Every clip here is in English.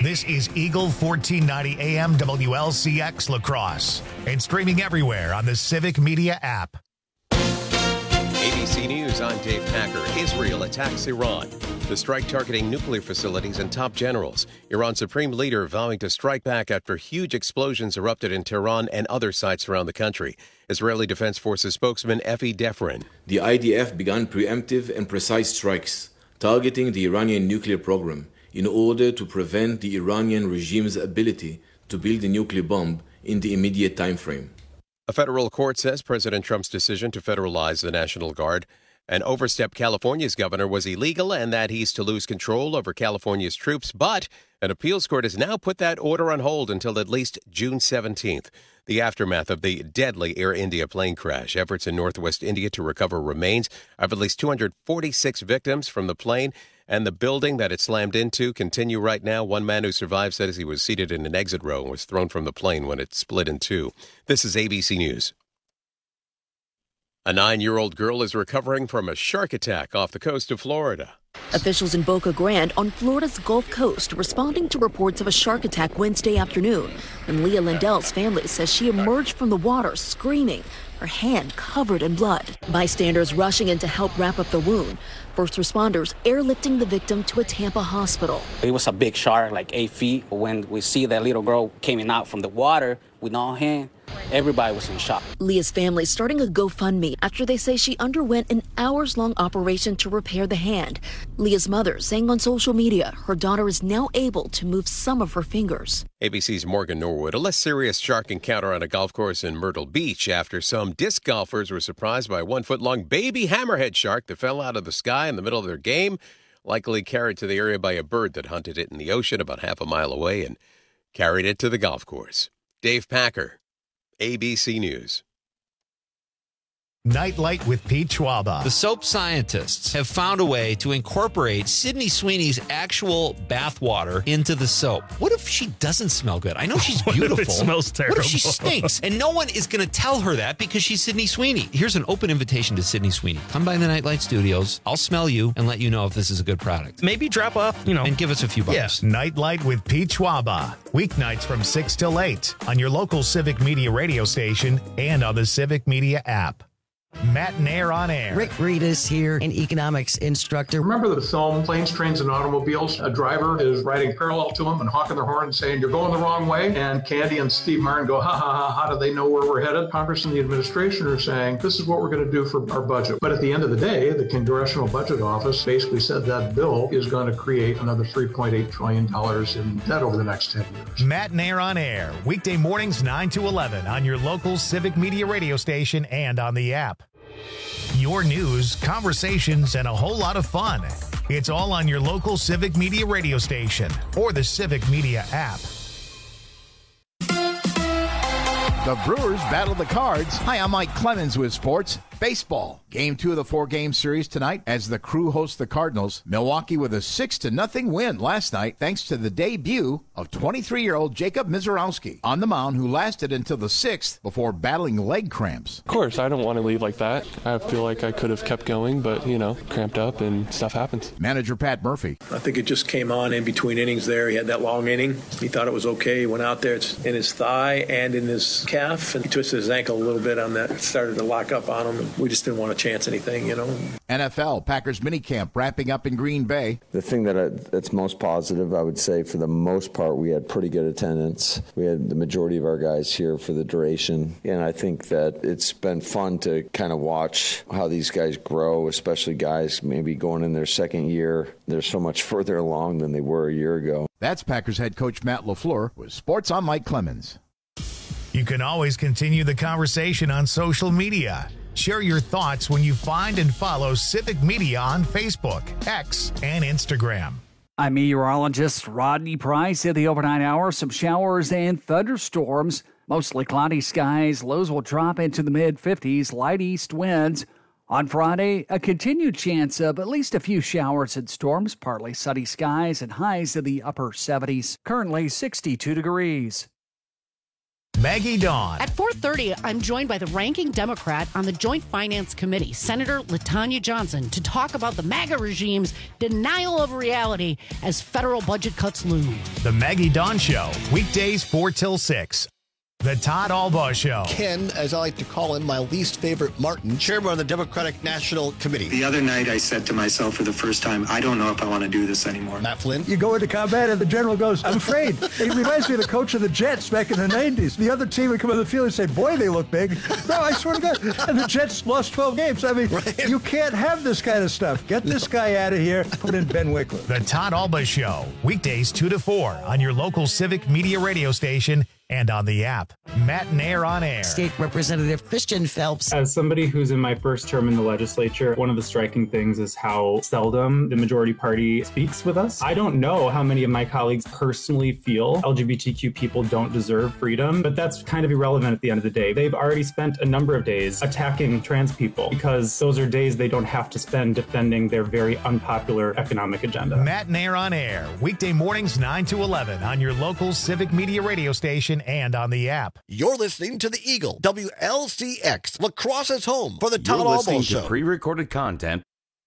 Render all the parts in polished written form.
This is Eagle 1490 AM WLCX La Crosse and streaming everywhere on the Civic Media app. ABC News, I'm Dave Packer. Israel attacks Iran. The strike targeting nuclear facilities and top generals. Iran's supreme leader vowing to strike back after huge explosions erupted in Tehran and other sites around the country. Israeli Defense Forces spokesman Efi Defrin. The IDF began preemptive and precise strikes targeting the Iranian nuclear program in order to prevent the Iranian regime's ability to build a nuclear bomb in the immediate time frame. A federal court says President Trump's decision to federalize the National Guard and overstep California's governor was illegal and that he's to lose control over California's troops. But an appeals court has now put that order on hold until at least June 17th. The aftermath of the deadly Air India plane crash. Efforts in northwest India to recover remains of at least 246 victims from the plane and the building that it slammed into continue right now. One man who survived says he was seated in an exit row and was thrown from the plane when it split in two. This is ABC News. A 9-year-old girl is recovering from a shark attack off the coast of Florida. Officials in Boca Grande on Florida's Gulf Coast responding to reports of a shark attack Wednesday afternoon when Leah Lindell's family says she emerged from the water screaming, her hand covered in blood. Bystanders rushing in to help wrap up the wound. First responders airlifting the victim to a Tampa hospital. It was a big shark, like 8 feet. When we see that little girl coming out from the water with no hand, everybody was in shock. Leah's family starting a GoFundMe after they say she underwent an hours-long operation to repair the hand. Leah's mother saying on social media her daughter is now able to move some of her fingers. ABC's Morgan Norwood. A less serious shark encounter on a golf course in Myrtle Beach after some disc golfers were surprised by a 1-foot-long baby hammerhead shark that fell out of the sky in the middle of their game, likely carried to the area by a bird that hunted it in the ocean about half a mile away and carried it to the golf course. Dave Packer, ABC News. Nightlight with Pete Schwaba. The soap scientists have found a way to incorporate Sydney Sweeney's actual bathwater into the soap. What if she doesn't smell good? I know she's beautiful. What if it smells terrible? What if she stinks? And no one is going to tell her that because she's Sydney Sweeney. Here's an open invitation to Sydney Sweeney. Come by the Nightlight Studios. I'll smell you and let you know if this is a good product. Maybe drop off, and give us a few bucks. Yeah. Nightlight with Pete Schwaba. Weeknights from 6 till 8 on your local Civic Media radio station and on the Civic Media app. Matt Nair on air. Rick Reedus here, an economics instructor. Remember the film Planes, Trains, and Automobiles? A driver is riding parallel to him and honking their horn and saying, "You're going the wrong way." And Candy and Steve Martin go, "Ha ha ha, how do they know where we're headed?" Congress and the administration are saying, "This is what we're going to do for our budget." But at the end of the day, the Congressional Budget Office basically said that bill is going to create another $3.8 trillion in debt over the next 10 years. Matt Nair on air, weekday mornings 9 to 11 on your local Civic Media radio station and on the app. Your news, conversations, and a whole lot of fun. It's all on your local Civic Media radio station or the Civic Media app. The Brewers battle the Cards. Hi, I'm Mike Clemens with sports. Baseball. Game 2 of the 4-game series tonight as the Crew hosts the Cardinals. Milwaukee with a 6-0 win last night thanks to the debut of 23-year-old Jacob Mizorowski on the mound, who lasted until the 6th before battling leg cramps. Of course, I don't want to leave like that. I feel like I could have kept going, but, cramped up and stuff happens. Manager Pat Murphy. I think it just came on in between innings there. He had that long inning. He thought it was okay. He went out there. It's in his thigh and in his calf, and he twisted his ankle a little bit on that. It started to lock up on him. We just didn't want to chance anything, NFL, Packers minicamp wrapping up in Green Bay. The thing that's most positive, I would say, for the most part, we had pretty good attendance. We had the majority of our guys here for the duration. And I think that it's been fun to kind of watch how these guys grow, especially guys maybe going in their second year. They're so much further along than they were a year ago. That's Packers head coach Matt LaFleur with Sports on Mike Clemens. You can always continue the conversation on social media. Share your thoughts when you find and follow Civic Media on Facebook, X, and Instagram. I'm meteorologist Rodney Price. At the overnight hour, some showers and thunderstorms. Mostly cloudy skies. Lows will drop into the mid-50s. Light east winds. On Friday, a continued chance of at least a few showers and storms. Partly sunny skies and highs in the upper 70s. Currently 62 degrees. Maggie Dawn. At 4:30, I'm joined by the ranking Democrat on the Joint Finance Committee, Senator LaTanya Johnson, to talk about the MAGA regime's denial of reality as federal budget cuts loom. The Maggie Dawn Show, weekdays 4 till 6. The Todd Albaugh Show. Ken, as I like to call him, my least favorite Martin, chairman of the Democratic National Committee. The other night I said to myself for the first time, I don't know if I want to do this anymore. Matt Flynn. You go into combat and the general goes, I'm afraid. It reminds me of the coach of the Jets back in the 90s. The other team would come on the field and say, boy, they look big. No, I swear to God. And the Jets lost 12 games. I mean, right. You can't have this kind of stuff. Get this guy out of here. Put in Ben Wickler. The Todd Albaugh Show, weekdays 2 to 4 on your local Civic Media radio station and on the app. Matt and Air on Air. State Representative Christian Phelps. As somebody who's in my first term in the legislature, one of the striking things is how seldom the majority party speaks with us. I don't know how many of my colleagues personally feel LGBTQ people don't deserve freedom, but that's kind of irrelevant at the end of the day. They've already spent a number of days attacking trans people because those are days they don't have to spend defending their very unpopular economic agenda. Matt and Air on Air, weekday mornings 9 to 11 on your local Civic Media radio station and on the app. You're listening to the Eagle, WLCX, La Crosse's home for the Todd Albaugh Show. You're listening to pre-recorded content.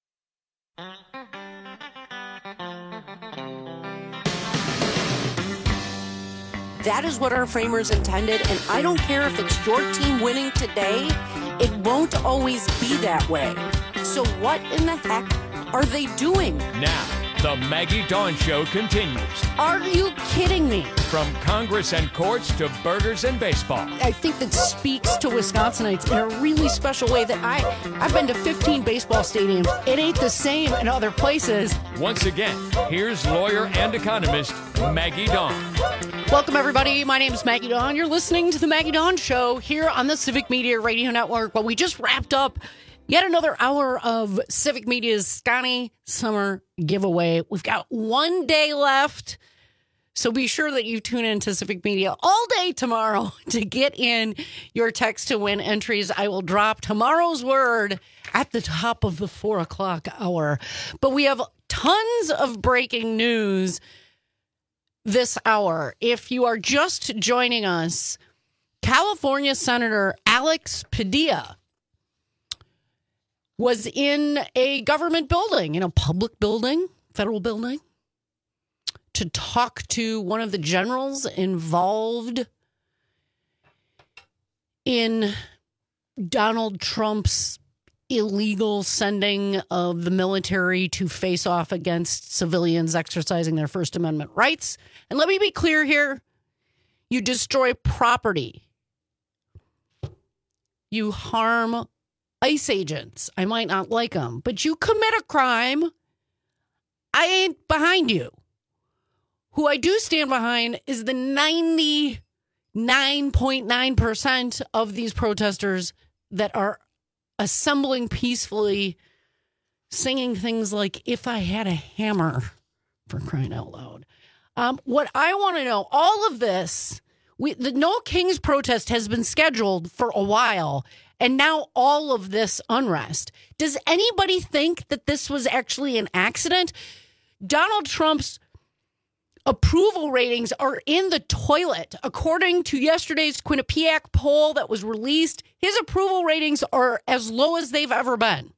That is what our framers intended, and I don't care if it's your team winning today, it won't always be that way. So what in the heck are they doing? Now, the Maggie Dawn Show continues. Are you kidding me? From Congress and courts to burgers and baseball. I think that speaks to Wisconsinites in a really special way that I've been to 15 baseball stadiums. It ain't the same in other places. Once again, here's lawyer and economist Maggie Dawn. Welcome, everybody. My name is Maggie Dawn. You're listening to the Maggie Dawn Show here on the Civic Media Radio Network. Well, we just wrapped up yet another hour of Civic Media's Scotty Summer Giveaway. We've got one day left, so be sure that you tune in to Civic Media all day tomorrow to get in your text to win entries. I will drop tomorrow's word at the top of the 4 o'clock hour. But we have tons of breaking news this hour. If you are just joining us, California Senator Alex Padilla was in a government building, in a public building, federal building, to talk to one of the generals involved in Donald Trump's illegal sending of the military to face off against civilians exercising their First Amendment rights. And let me be clear here. You destroy property. You harm ICE agents. I might not like them, but you commit a crime. I ain't behind you. Who I do stand behind is the 99.9% of these protesters that are assembling peacefully, singing things like, "If I Had a Hammer," for crying out loud. What I want to know, all of this, the No Kings protest has been scheduled for a while, and now all of this unrest. Does anybody think that this was actually an accident? Donald Trump's approval ratings are in the toilet. According to yesterday's Quinnipiac poll that was released, his approval ratings are as low as they've ever been.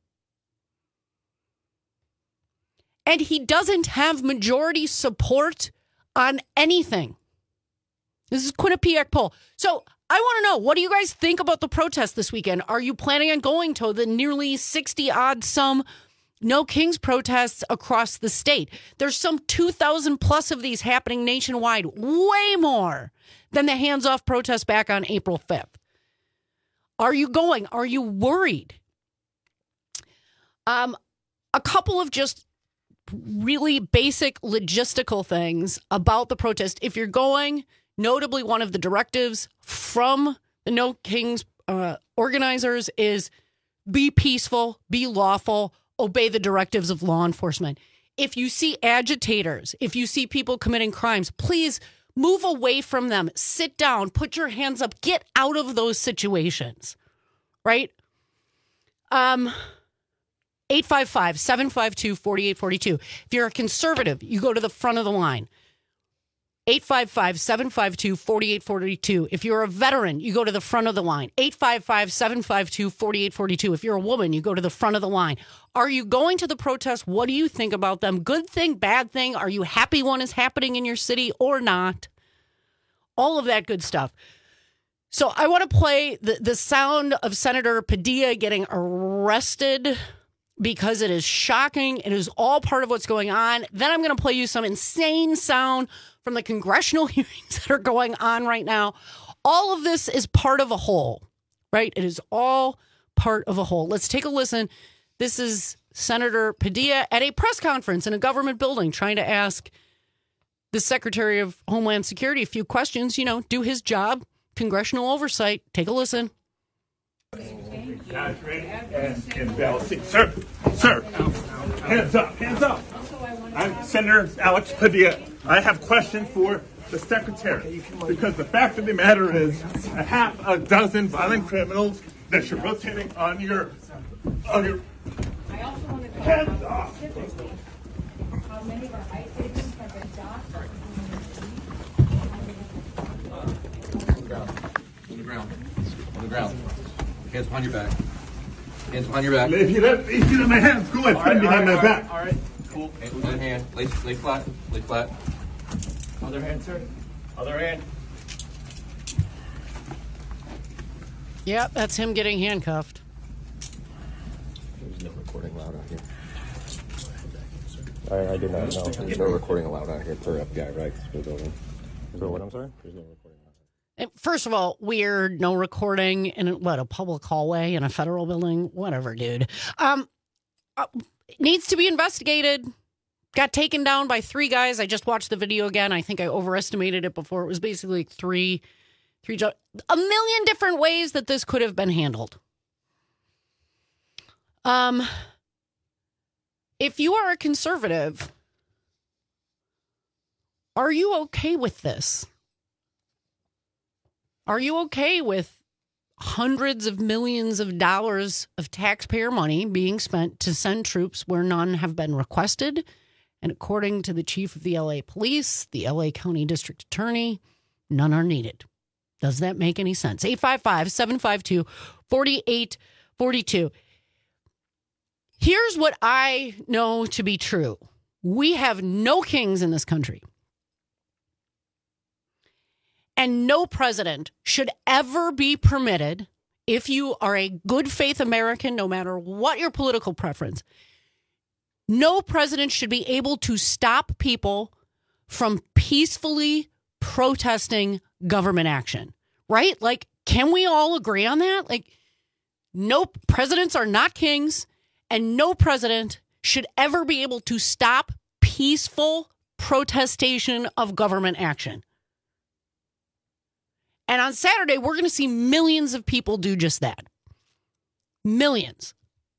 And he doesn't have majority support on anything. This is Quinnipiac poll. So I want to know, what do you guys think about the protest this weekend? Are you planning on going to the nearly 60-odd some No Kings protests across the state? There's some 2,000 plus of these happening nationwide, way more than the hands-off protests back on April 5th. Are you going? Are you worried? A couple of just really basic logistical things about the protest. If you're going, notably one of the directives from the No Kings organizers is be peaceful, be lawful, obey the directives of law enforcement. If you see agitators, if you see people committing crimes, please move away from them. Sit down, put your hands up, get out of those situations, right? 855-752-4842. If you're a conservative, you go to the front of the line. 855-752-4842. If you're a veteran, you go to the front of the line. 855-752-4842. If you're a woman, you go to the front of the line. Are you going to the protest? What do you think about them? Good thing, bad thing? Are you happy one is happening in your city or not? All of that good stuff. So I want to play the sound of Senator Padilla getting arrested because it is shocking. It is all part of what's going on. Then I'm going to play you some insane sound from the congressional hearings that are going on right now. All of this is part of a whole, right? It is all part of a whole. Let's take a listen. This is Senator Padilla at a press conference in a government building trying to ask the Secretary of Homeland Security a few questions, do his job, congressional oversight. Take a listen. And sir, hands up. I'm Senator Alex Padilla. I have questions for the Secretary because the fact of the matter is a half a dozen violent criminals that you're rotating on your hands up. How many of our ICE agents have been docked? On the ground. Hands behind your back. Hands behind your back. If you let my hands go ahead, stand behind my back. All right. Cool. Other hand. Lay flat. Lay flat. Other hand, sir. Other hand. Yep, that's him getting handcuffed. There's no recording allowed out here. I did not know. There's no recording allowed out here per FBI, right? So what, I'm sorry? There's no recording allowed. First of all, weird, no recording in a public hallway in a federal building? Whatever, dude. Needs to be investigated. Got taken down by 3 guys. I just watched the video again. I think I overestimated it before. It was basically like three, a million different ways that this could have been handled. If you are a conservative, are you okay with this? Are you okay with hundreds of millions of dollars of taxpayer money being spent to send troops where none have been requested? And according to the chief of the LA police, the LA County District Attorney, none are needed. Does that make any sense? 855-752-4842. Here's what I know to be true. We have no kings in this country. And no president should ever be permitted, if you are a good faith American, no matter what your political preference, no president should be able to stop people from peacefully protesting government action, right? Like, can we all agree on that? Like, no, presidents are not kings, and no president should ever be able to stop peaceful protestation of government action. And on Saturday, we're going to see millions of people do just that. Millions.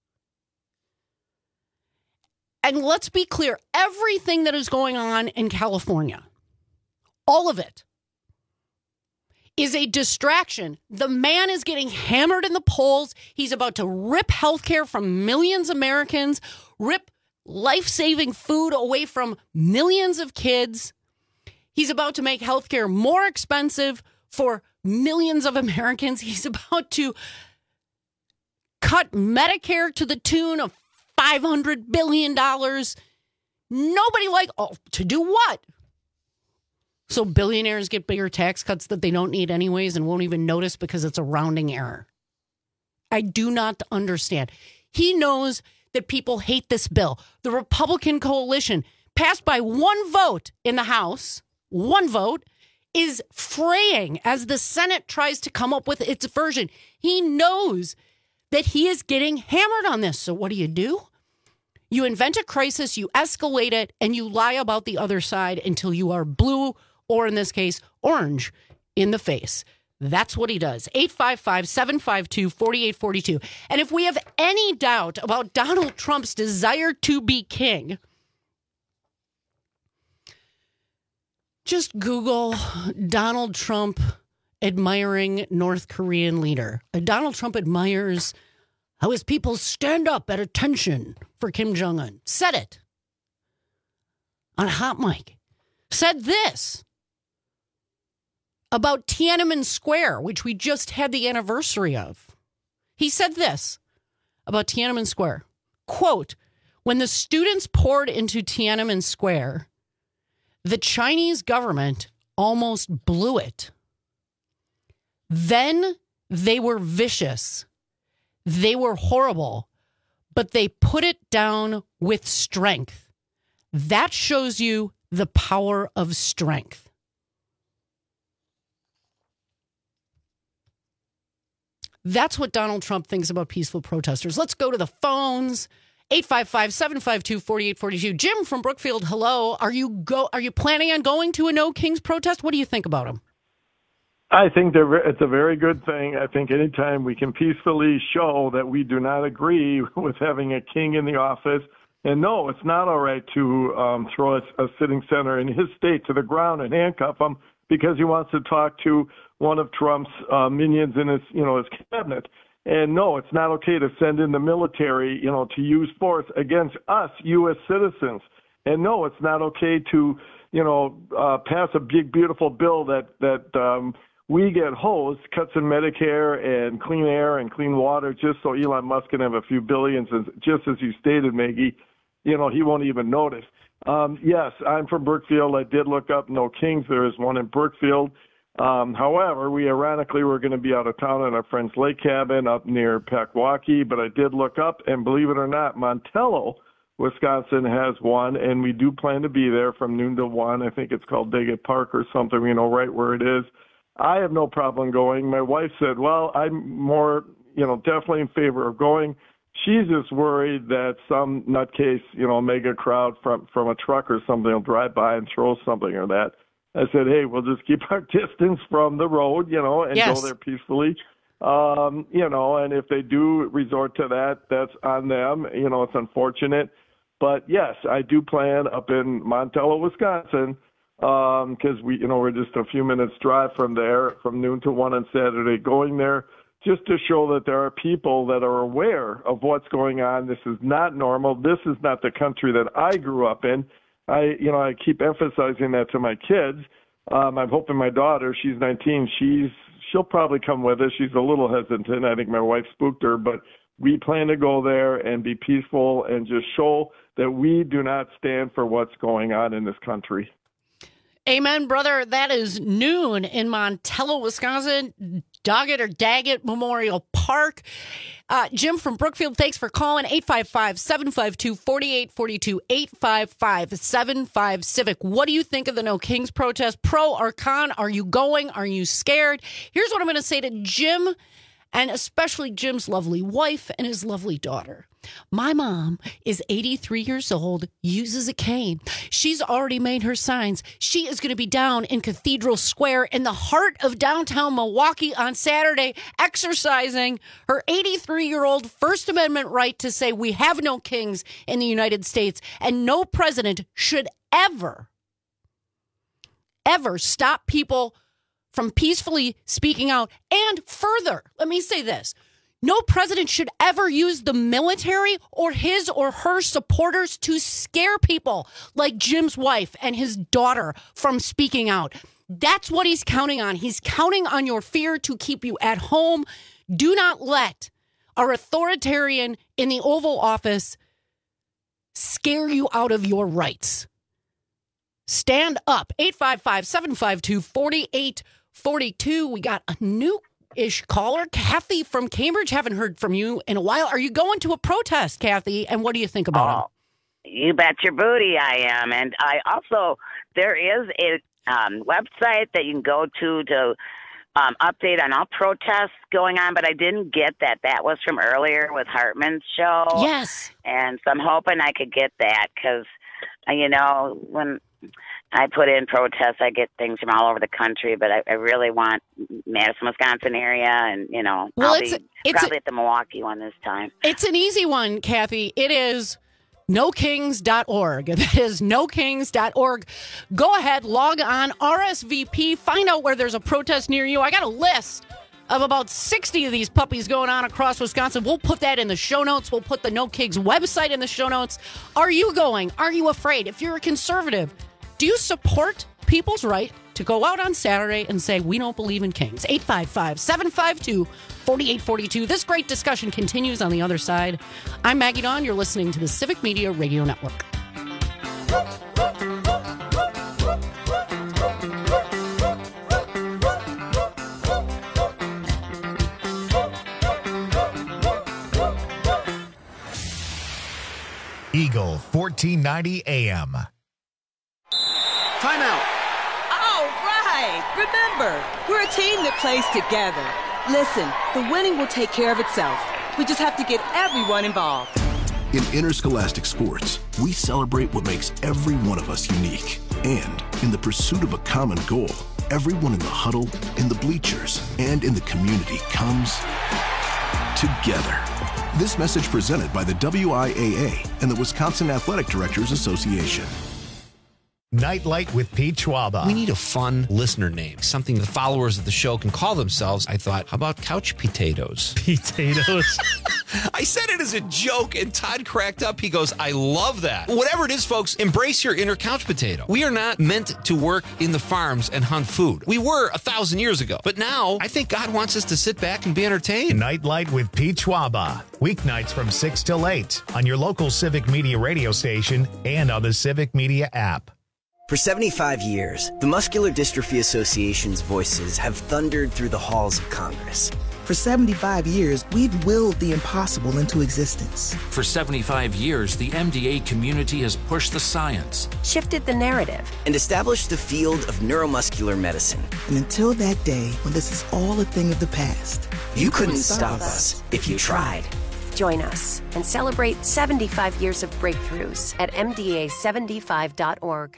And let's be clear, everything that is going on in California, all of it, is a distraction. The man is getting hammered in the polls. He's about to rip healthcare from millions of Americans, rip life-saving food away from millions of kids. He's about to make healthcare more expensive for millions of Americans. He's about to cut Medicare to the tune of $500 billion. Nobody to do what? So billionaires get bigger tax cuts that they don't need anyways and won't even notice because it's a rounding error. I do not understand. He knows that people hate this bill. The Republican coalition, passed by one vote in the House, one vote, is fraying as the Senate tries to come up with its version. He knows that he is getting hammered on this. So what do? You invent a crisis, you escalate it, and you lie about the other side until you are blue, or in this case, orange, in the face. That's what he does. 855-752-4842. And if we have any doubt about Donald Trump's desire to be king, just Google Donald Trump admiring North Korean leader. Donald Trump admires how his people stand up at attention for Kim Jong-un. Said it on a hot mic. Said this about Tiananmen Square, which we just had the anniversary of. He said this about Tiananmen Square, quote, "When the students poured into Tiananmen Square, the Chinese government almost blew it. Then they were vicious. They were horrible, but they put it down with strength. That shows you the power of strength." That's what Donald Trump thinks about peaceful protesters. Let's go to the phones. 855-752-4842. Jim from Brookfield, hello. Are you planning on going to a No Kings protest? What do you think about them? I think it's a very good thing. I think anytime we can peacefully show that we do not agree with having a king in the office, and no, it's not all right to throw a sitting senator in his state to the ground and handcuff him because he wants to talk to one of Trump's minions in his cabinet. And no, it's not okay to send in the military, to use force against us, U.S. citizens. And no, it's not okay to, pass a big, beautiful bill that we get hosed, cuts in Medicare and clean air and clean water, just so Elon Musk can have a few billions. Just as you stated, Maggie, he won't even notice. Yes, I'm from Brookfield. I did look up No Kings. There is one in Brookfield. However, we ironically were going to be out of town at our friend's lake cabin up near Pequawaki, but I did look up, and believe it or not, Montello, Wisconsin has one, and we do plan to be there from noon to 1. I think it's called Daggett Park or something, right where it is. I have no problem going. My wife said, well, I'm more, definitely in favor of going. She's just worried that some nutcase, mega crowd from a truck or something will drive by and throw something or that. I said, hey, we'll just keep our distance from the road, and yes, go there peacefully. And if they do resort to that, that's on them. It's unfortunate. But, yes, I do plan up in Montello, Wisconsin, because we're just a few minutes drive from there, from noon to 1 on Saturday, going there just to show that there are people that are aware of what's going on. This is not normal. This is not the country that I grew up in. I keep emphasizing that to my kids. I'm hoping my daughter, she's 19, she'll probably come with us. She's a little hesitant. I think my wife spooked her, but we plan to go there and be peaceful and just show that we do not stand for what's going on in this country. Amen, brother. That is noon in Montello, Wisconsin, Daggett Memorial Park. Jim from Brookfield, thanks for calling. 855-752-4842, 855-75-CIVIC. What do you think of the No Kings protest? Pro or con? Are you going? Are you scared? Here's what I'm going to say to Jim, and especially Jim's lovely wife and his lovely daughter. My mom is 83 years old, uses a cane. She's already made her signs. She is going to be down in Cathedral Square in the heart of downtown Milwaukee on Saturday, exercising her 83-year-old First Amendment right to say we have no kings in the United States, and no president should ever stop people from peacefully speaking out. And further, let me say this. No president should ever use the military or his or her supporters to scare people like Jim's wife and his daughter from speaking out. That's what he's counting on. He's counting on your fear to keep you at home. Do not let our authoritarian in the Oval Office scare you out of your rights. Stand up. 855-752-4842. We got a new-ish caller. Kathy from Cambridge. Haven't heard from you in a while. Are you going to a protest, Kathy? And what do you think about it? You bet your booty I am. And I also, there is a website that you can go to update on all protests going on, but I didn't get that. That was from earlier with Hartman's show. Yes. And so I'm hoping I could get that because, when I put in protests, I get things from all over the country, but I really want Madison, Wisconsin area, and, I'll be probably at the Milwaukee one this time. It's an easy one, Kathy. It is nokings.org. That is nokings.org. Go ahead, log on, RSVP, find out where there's a protest near you. I got a list of about 60 of these puppies going on across Wisconsin. We'll put that in the show notes. We'll put the No Kings website in the show notes. Are you going? Are you afraid? If you're a conservative, do you support people's right to go out on Saturday and say, we don't believe in kings. 855-752-4842. This great discussion continues on the other side. I'm Maggie Dawn. You're listening to the Civic Media Radio Network. Eagle 1490 AM. Timeout. All right. Remember, we're a team that plays together. Listen, the winning will take care of itself. We just have to get everyone involved. In interscholastic sports, we celebrate what makes every one of us unique. And in the pursuit of a common goal, everyone in the huddle, in the bleachers, and in the community comes together. This message presented by the WIAA and the Wisconsin Athletic Directors Association. Nightlight with Pete Schwaba. We need a fun listener name, something the followers of the show can call themselves. I thought, how about couch potatoes? Potatoes. I said it as a joke, and Todd cracked up. He goes, I love that. Whatever it is, folks, embrace your inner couch potato. We are not meant to work in the farms and hunt food. We were 1,000 years ago. But now, I think God wants us to sit back and be entertained. Nightlight with Pete Schwaba. Weeknights from 6 till 8 on your local Civic Media radio station and on the Civic Media app. For 75 years, the Muscular Dystrophy Association's voices have thundered through the halls of Congress. For 75 years, we've willed the impossible into existence. For 75 years, the MDA community has pushed the science, shifted the narrative, and established the field of neuromuscular medicine. And until that day, when this is all a thing of the past, you couldn't stop us if you tried. Join us and celebrate 75 years of breakthroughs at MDA75.org.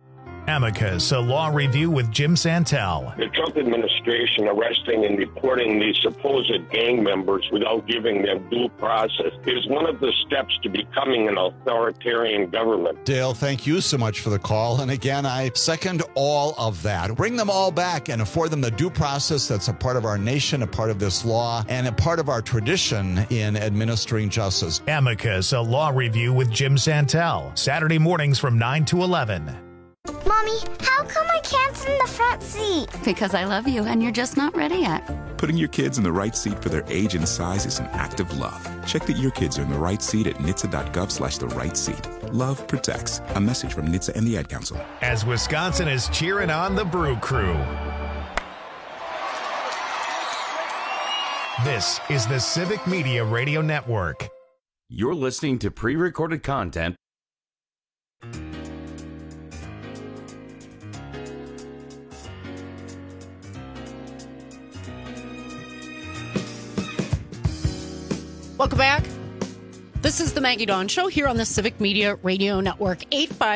Amicus, a law review with Jim Santel. The Trump administration arresting and deporting these supposed gang members without giving them due process is one of the steps to becoming an authoritarian government. Dale, thank you so much for the call. And again, I second all of that. Bring them all back and afford them the due process that's a part of our nation, a part of this law, and a part of our tradition in administering justice. Amicus, a law review with Jim Santel. Saturday mornings from 9 to 11. Mommy, how come I can't sit in the front seat? Because I love you and you're just not ready yet. Putting your kids in the right seat for their age and size is an act of love. Check that your kids are in the right seat at NHTSA.gov/the right seat. Love protects. A message from NHTSA and the Ad Council. As Wisconsin is cheering on the Brew Crew. This is the Civic Media Radio Network. You're listening to pre-recorded content. Welcome back. This is the Maggie Dawn Show here on the Civic Media Radio Network.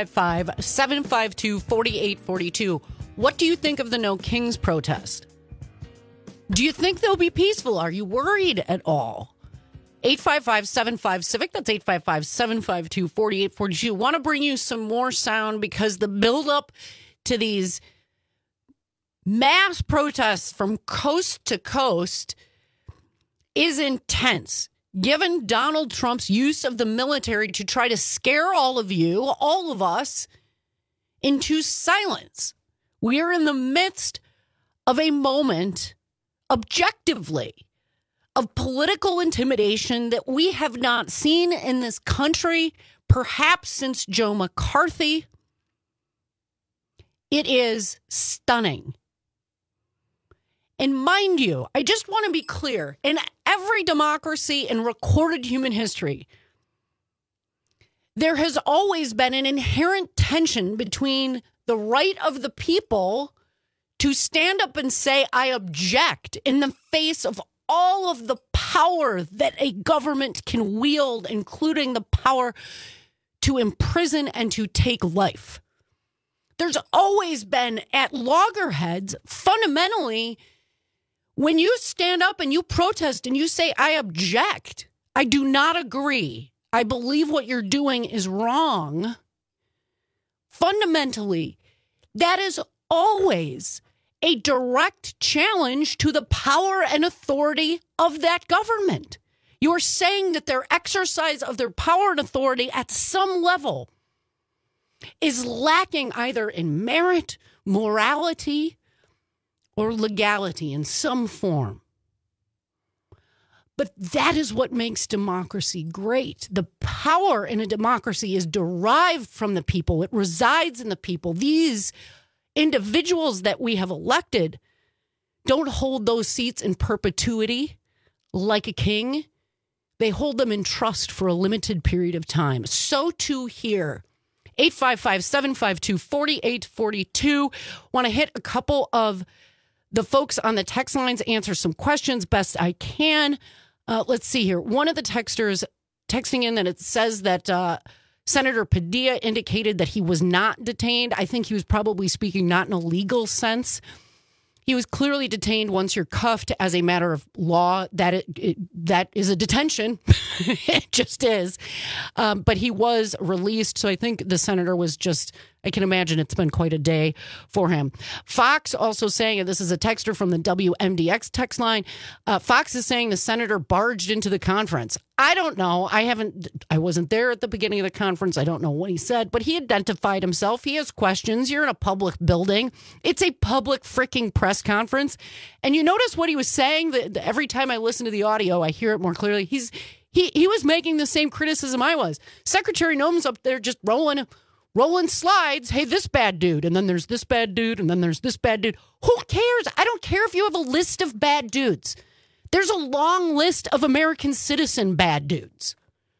855-752-4842. What do you think of the No Kings protest? Do you think they'll be peaceful? Are you worried at all? 855-75-CIVIC. That's 855-752-4842. Want to bring you some more sound because the buildup to these mass protests from coast to coast is intense. Given Donald Trump's use of the military to try to scare all of you, all of us, into silence. We are in the midst of a moment, objectively, of political intimidation that we have not seen in this country, perhaps since Joe McCarthy. It is stunning. And mind you, I just want to be clear, in every democracy in recorded human history, there has always been an inherent tension between the right of the people to stand up and say, I object, in the face of all of the power that a government can wield, including the power to imprison and to take life. There's always been, at loggerheads, fundamentally, when you stand up and you protest and you say, I object, I do not agree, I believe what you're doing is wrong, fundamentally, that is always a direct challenge to the power and authority of that government. You're saying that their exercise of their power and authority at some level is lacking either in merit morality or legality in some form. But that is what makes democracy great. The power in a democracy is derived from the people. It resides in the people. These individuals that we have elected don't hold those seats in perpetuity like a king. They hold them in trust for a limited period of time. So too here. 855-752-4842. Want to hit a couple of the folks on the text lines, answer some questions best I can. Let's see here. One of the texters texting in that it says that Senator Padilla indicated that he was not detained. I think he was probably speaking not in a legal sense. He was clearly detained once you're cuffed as a matter of law. That is a detention. It just is. But he was released. So I think the senator was just, I can imagine it's been quite a day for him. Fox also saying, and this is a texter from the WMDX text line, Fox is saying the senator barged into the conference. I don't know. I wasn't there at the beginning of the conference. I don't know what he said, but he identified himself. He has questions. You're in a public building. It's a public freaking press conference. And you notice what he was saying? Every time I listen to the audio, I hear it more clearly. He was making the same criticism I was. Secretary Noem's up there just rolling slides. Hey, this bad dude. And then there's this bad dude. And then there's this bad dude. Who cares? I don't care if you have a list of bad dudes. There's a long list of American citizen bad dudes.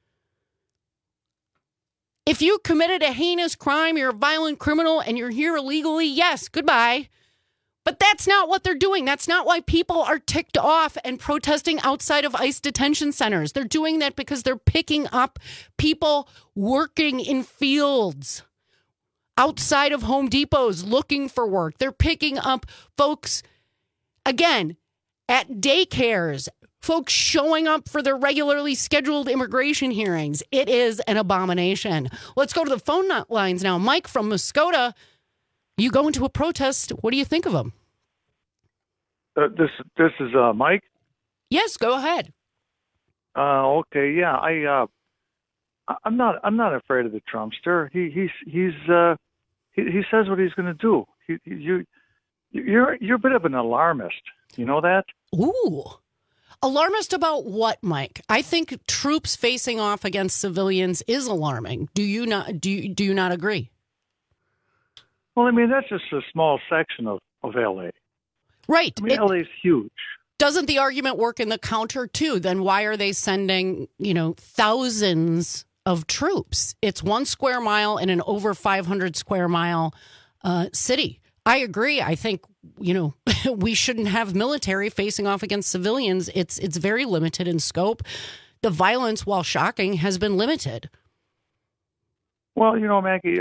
If you committed a heinous crime, you're a violent criminal, and you're here illegally, yes, goodbye. But that's not what they're doing. That's not why people are ticked off and protesting outside of ICE detention centers. They're doing that because they're picking up people working in fields outside of Home Depots looking for work. They're picking up folks, again, at daycares, folks showing up for their regularly scheduled immigration hearings. It is an abomination. Let's go to the phone lines now. Mike from Muskota, you go into a protest. What do you think of them? This is Mike. Yes, go ahead. Okay, yeah, I'm not afraid of the Trumpster. He says what he's going to do. You're a bit of an alarmist. You know that? Ooh. Alarmist about what, Mike? I think troops facing off against civilians is alarming. Do you not? Do you not agree? Well, I mean, that's just a small section of L.A. Right. I mean, L.A.'s huge. Doesn't the argument work in the counter, too? Then why are they sending, thousands of troops? It's 1 square mile in an over 500 square mile city. I agree. I think, we shouldn't have military facing off against civilians. It's very limited in scope. The violence, while shocking, has been limited. Well, Maggie,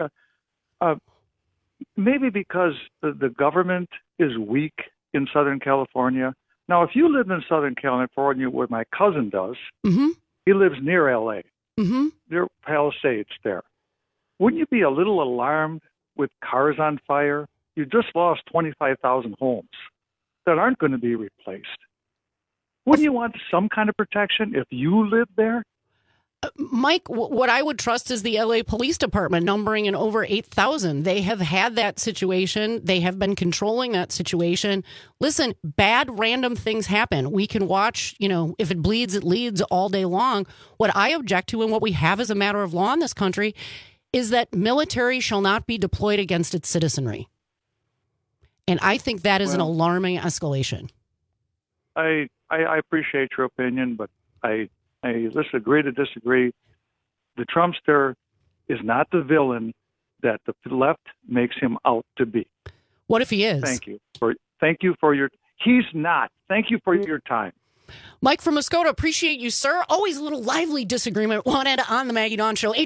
maybe because the government is weak in Southern California. Now, if you live in Southern California, where my cousin does, mm-hmm. He lives near L.A. Mm-hmm. There are Palisades there. Wouldn't you be a little alarmed with cars on fire? You just lost 25,000 homes that aren't going to be replaced. Wouldn't you want some kind of protection if you lived there? Mike, what I would trust is the LA Police Department, numbering in over 8,000. They have had that situation. They have been controlling that situation. Listen, bad random things happen. We can watch, if it bleeds, it leads all day long. What I object to and what we have as a matter of law in this country is that military shall not be deployed against its citizenry. And I think that is an alarming escalation. I appreciate your opinion, but let's agree to disagree. The Trumpster is not the villain that the left makes him out to be. What if he is? Thank you for your. He's not. Thank you for your time. Mike from Muskota, appreciate you, sir. Always a little lively disagreement wanted on the Maggie Dawn Show.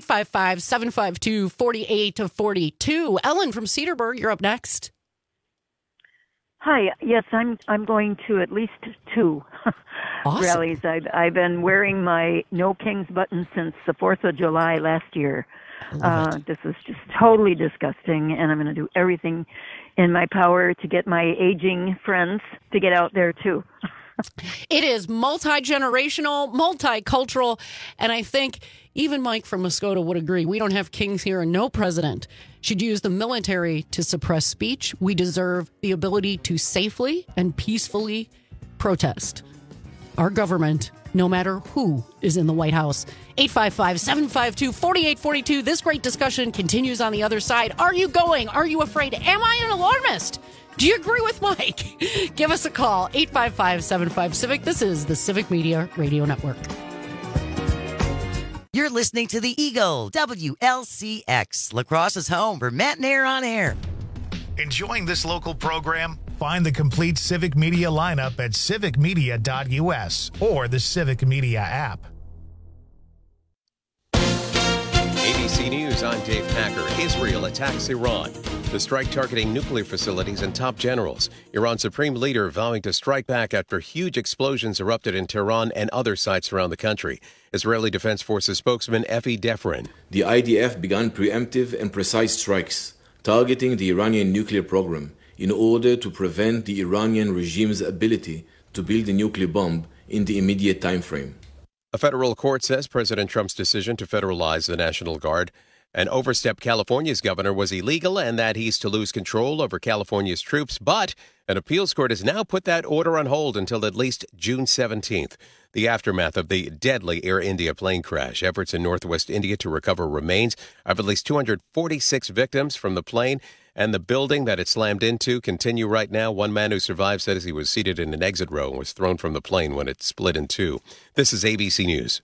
855-752-4842. Ellen from Cedarburg, you're up next. Hi. Yes, I'm going to at least 2 awesome. rallies. I've been wearing my No Kings button since the 4th of July last year. This is just totally disgusting, and I'm going to do everything in my power to get my aging friends to get out there too. It is multi-generational, multicultural, and I think Even Mike from Muskota would agree. We don't have kings here and no president should use the military to suppress speech. We deserve the ability to safely and peacefully protest our government, no matter who is in the White House. 855-752-4842. This great discussion continues on the other side. Are you going? Are you afraid? Am I an alarmist? Do you agree with Mike? Give us a call, 855-75-CIVIC. This is the Civic Media Radio Network. You're listening to the Eagle, WLCX, La Crosse's home for Matt and Air on Air. Enjoying this local program? Find the complete Civic Media lineup at civicmedia.us or the Civic Media app. ABC News, I'm Dave Packer. Israel attacks Iran. The strike targeting nuclear facilities and top generals. Iran's supreme leader vowing to strike back after huge explosions erupted in Tehran and other sites around the country. Israeli Defense Forces spokesman Efi Defrin. The IDF began preemptive and precise strikes targeting the Iranian nuclear program in order to prevent the Iranian regime's ability to build a nuclear bomb in the immediate time frame. A federal court says President Trump's decision to federalize the National Guard and overstep California's governor was illegal and that he's to lose control over California's troops. But an appeals court has now put that order on hold until at least June 17th. The aftermath of the deadly Air India plane crash. Efforts in northwest India to recover remains of at least 246 victims from the plane and the building that it slammed into continue right now. One man who survived says he was seated in an exit row and was thrown from the plane when it split in two. This is ABC News.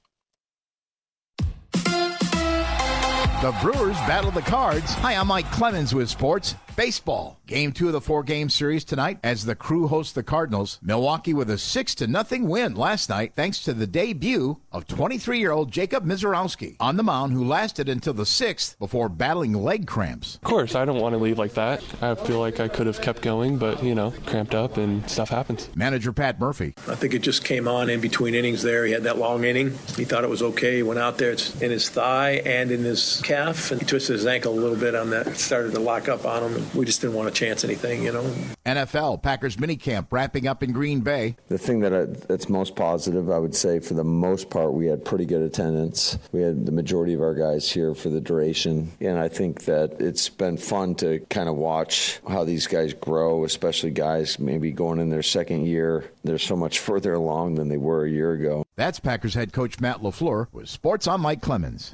The Brewers battle the Cards. Hi, I'm Mike Clemens with Sports Baseball. Game 2 of the 4-game series tonight as the Crew hosts the Cardinals. Milwaukee with a 6-0 win last night thanks to the debut of 23-year-old Jacob Mizorowski on the mound, who lasted until the 6th before battling leg cramps. Of course, I don't want to leave like that. I feel like I could have kept going, but, cramped up and stuff happens. Manager Pat Murphy. I think it just came on in between innings there. He had that long inning. He thought it was okay. He went out there. It's in his thigh and in his calf, and he twisted his ankle a little bit on that. It started to lock up on him. We just didn't want to chance anything, NFL, Packers minicamp wrapping up in Green Bay. The thing that's most positive, I would say, for the most part, we had pretty good attendance. We had the majority of our guys here for the duration. And I think that it's been fun to kind of watch how these guys grow, especially guys maybe going in their second year. They're so much further along than they were a year ago. That's Packers head coach Matt LaFleur with Sports on Mike Clemens.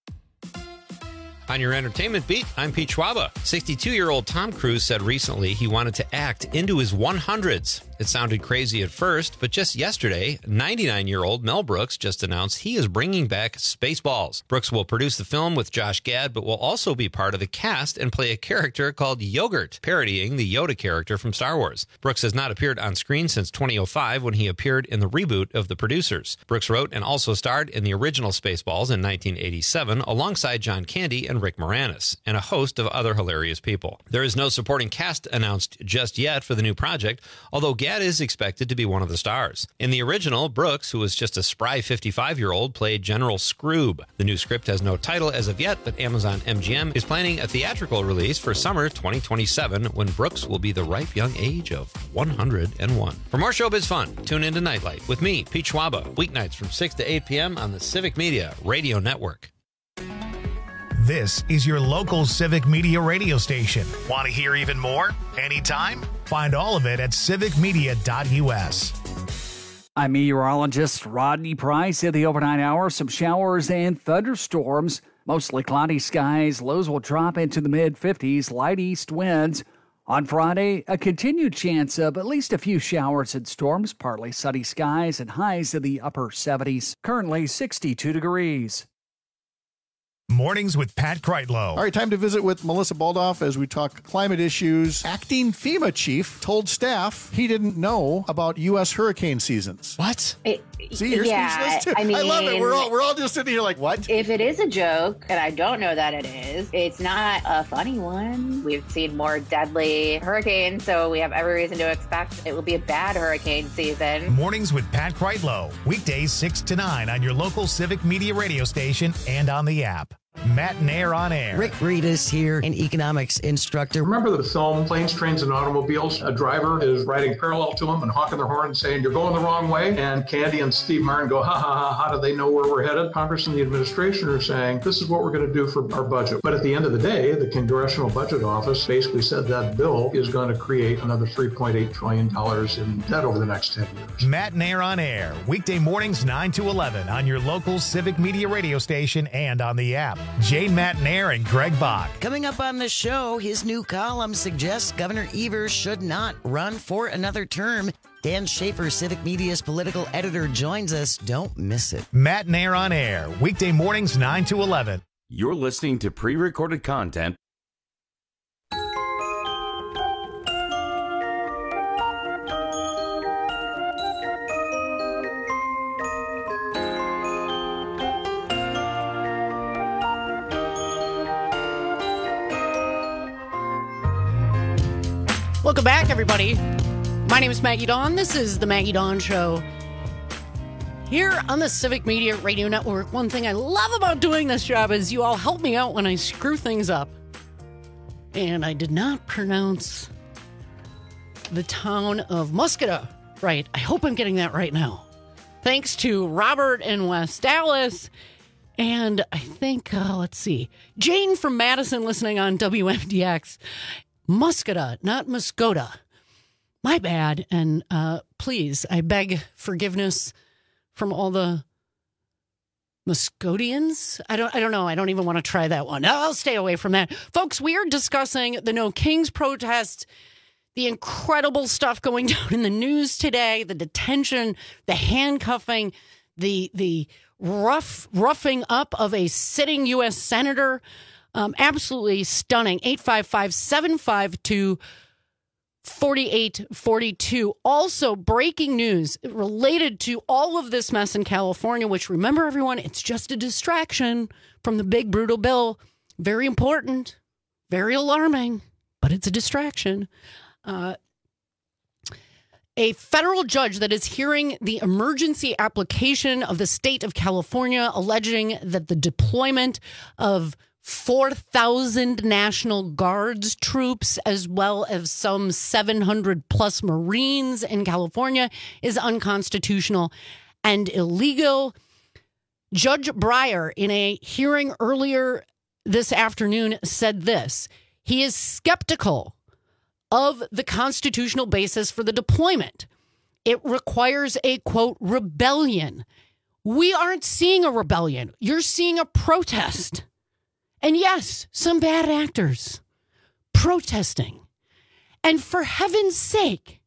On your entertainment beat, I'm Pete Schwaba. 62-year-old Tom Cruise said recently he wanted to act into his 100s. It sounded crazy at first, but just yesterday, 99-year-old Mel Brooks just announced he is bringing back Spaceballs. Brooks will produce the film with Josh Gad, but will also be part of the cast and play a character called Yogurt, parodying the Yoda character from Star Wars. Brooks has not appeared on screen since 2005 when he appeared in the reboot of The Producers. Brooks wrote and also starred in the original Spaceballs in 1987 alongside John Candy and Rick Moranis, and a host of other hilarious people. There is no supporting cast announced just yet for the new project, although Gad is expected to be one of the stars. In the original, Brooks, who was just a spry 55-year-old, played General Scroob. The new script has no title as of yet, but Amazon MGM is planning a theatrical release for summer 2027 when Brooks will be the ripe young age of 101. For more showbiz fun, tune into Nightlight with me, Pete Schwaba, weeknights from 6 to 8 p.m. on the Civic Media Radio Network. This is your local Civic Media radio station. Want to hear even more? Anytime? Find all of it at civicmedia.us. I'm meteorologist Rodney Price. At the overnight hour, some showers and thunderstorms. Mostly cloudy skies. Lows will drop into the mid-50s. Light east winds. On Friday, a continued chance of at least a few showers and storms. Partly sunny skies and highs in the upper 70s. Currently 62 degrees. Mornings with Pat Kreitlow. All right, time to visit with Melissa Baldoff as we talk climate issues. Acting FEMA chief told staff he didn't know about U.S. hurricane seasons. What? See, you're speechless too. I love it. We're all just sitting here like, what? If it is a joke, and I don't know that it is, it's not a funny one. We've seen more deadly hurricanes, so we have every reason to expect it will be a bad hurricane season. Mornings with Pat Kreitlow. Weekdays 6 to 9 on your local Civic Media radio station and on the app. Matt Nair on Air. Rick Reedus here, an economics instructor. Remember the film Planes, Trains, and Automobiles? A driver is riding parallel to him and honking their horn and saying, "You're going the wrong way." And Candy and Steve Martin go, "Ha ha ha, how do they know where we're headed?" Congress and the administration are saying, "This is what we're going to do for our budget." But at the end of the day, the Congressional Budget Office basically said that bill is going to create another $3.8 trillion in debt over the next 10 years. Matt Nair on Air, weekday mornings 9 to 11 on your local Civic Media radio station and on the app. Jane Matt Nair and Greg Bach. Coming up on the show, his new column suggests Governor Evers should not run for another term. Dan Schaefer, Civic Media's political editor, joins us. Don't miss it. Matt Nair on Air, weekday mornings 9 to 11. You're listening to pre-recorded content. Welcome back, everybody. My name is Maggie Dawn. This is the Maggie Dawn Show here on the Civic Media Radio Network. One thing I love about doing this job is you all help me out when I screw things up. And I did not pronounce the town of Muscata right. I hope I'm getting that right now. Thanks to Robert in West Dallas. And I think, let's see, Jane from Madison listening on WMDX. Muscata, not Muscota. My bad. And please, I beg forgiveness from all the Muscodians. I don't know. I don't even want to try that one. I'll stay away from that. Folks, we are discussing the No Kings protest, the incredible stuff going down in the news today, the detention, the handcuffing, the roughing up of a sitting U.S. senator. Absolutely stunning. 855-752-4842. Also, breaking news related to all of this mess in California, which, remember, everyone, it's just a distraction from the big, brutal bill. Very important, very alarming, but it's a distraction. A federal judge that is hearing the emergency application of the state of California alleging that the deployment of 4,000 National Guards troops, as well as some 700 plus Marines in California, is unconstitutional and illegal. Judge Breyer, in a hearing earlier this afternoon, said this. He is skeptical of the constitutional basis for the deployment. It requires a, quote, rebellion. We aren't seeing a rebellion. You're seeing a protest. And yes, some bad actors protesting. And for heaven's sake,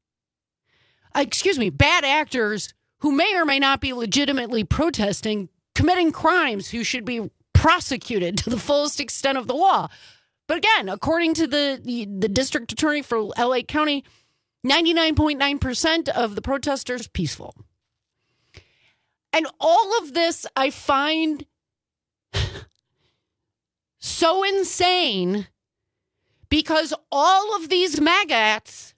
bad actors who may or may not be legitimately protesting, committing crimes, who should be prosecuted to the fullest extent of the law. But again, according to the district attorney for LA County, 99.9% of the protesters peaceful. And all of this I find so insane because all of these maggots,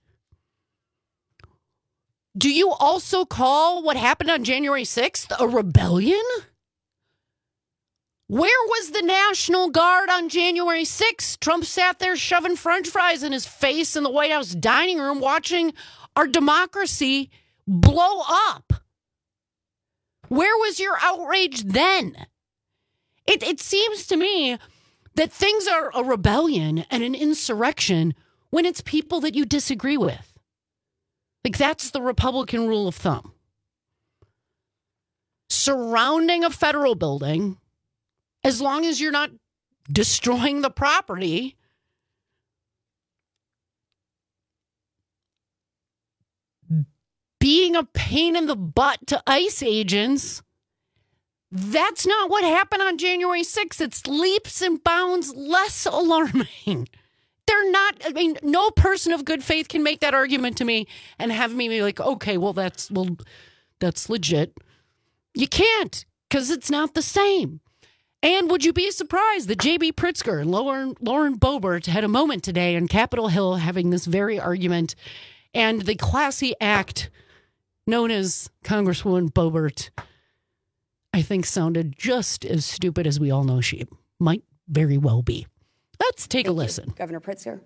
do you also call what happened on January 6th a rebellion? Where was the National Guard on January 6th? Trump sat there shoving French fries in his face in the White House dining room watching our democracy blow up. Where was your outrage then? It seems to me that things are a rebellion and an insurrection when it's people that you disagree with. Like, that's the Republican rule of thumb. Surrounding a federal building, as long as you're not destroying the property, being a pain in the butt to ICE agents, that's not what happened on January 6th. It's leaps and bounds less alarming. They're not, no person of good faith can make that argument to me and have me be like, okay, that's legit. You can't, because it's not the same. And would you be surprised that J.B. Pritzker and Lauren Boebert had a moment today on Capitol Hill having this very argument, and the classy act known as Congresswoman Boebert, I think, sounded just as stupid as we all know she Might very well be. Let's take a listen. Governor Pritzker.